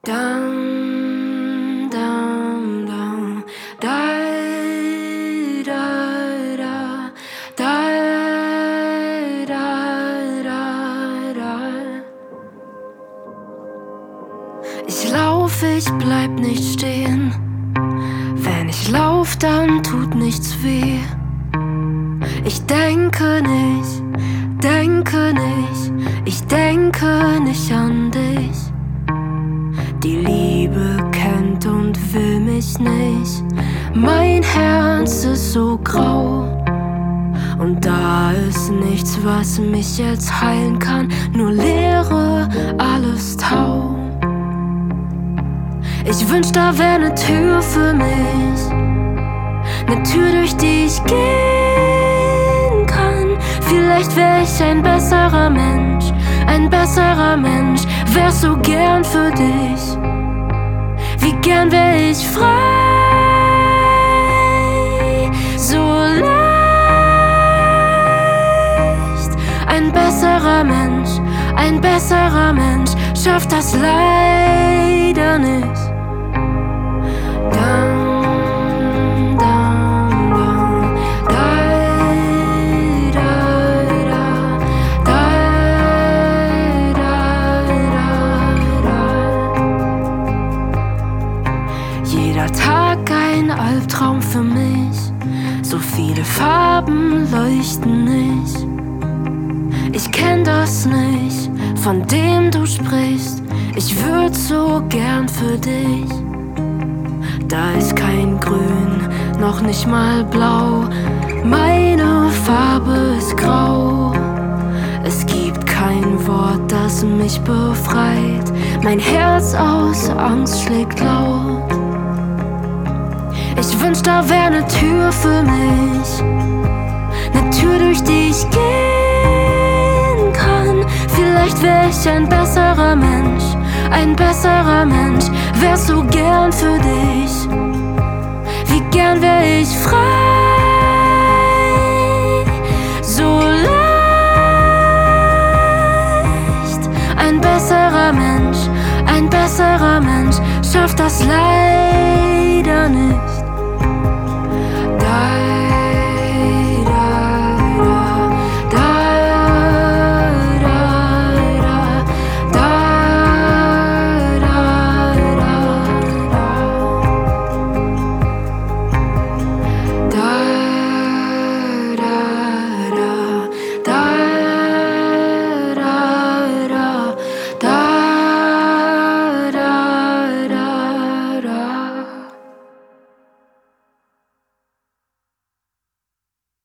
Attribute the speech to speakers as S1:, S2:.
S1: Dum, dum, dum. Da, da, da. Da, da, da, da. Ich lauf, ich bleib nicht stehen. Wenn ich lauf, dann tut nichts weh. Ich denke nicht, ich denke nicht an dich. Die Liebe kennt und will mich nicht. Mein Herz ist so grau und da ist nichts, was mich jetzt heilen kann. Nur Leere, alles taub. Ich wünsch, da wär ne Tür für mich, ne Tür, durch die ich gehen kann. Vielleicht wär ich ein besserer Mensch, wär so gern für dich. Wie gern wär ich frei, so leicht. Ein besserer Mensch schafft das leider nicht. Jeder Tag ein Albtraum für mich. So viele Farben leuchten nicht. Ich kenn das nicht, von dem du sprichst. Ich würd so gern für dich. Da ist kein Grün, noch nicht mal Blau. Meine Farbe ist grau. Es gibt kein Wort, das mich befreit. Mein Herz aus Angst schlägt laut. Ich wünsch, da wär ne Tür für mich, ne Tür, durch die ich gehen kann. Vielleicht wär ich ein besserer Mensch, wär so gern für dich. Wie gern wär ich frei, so leicht. Ein besserer Mensch schafft das leider nicht. Da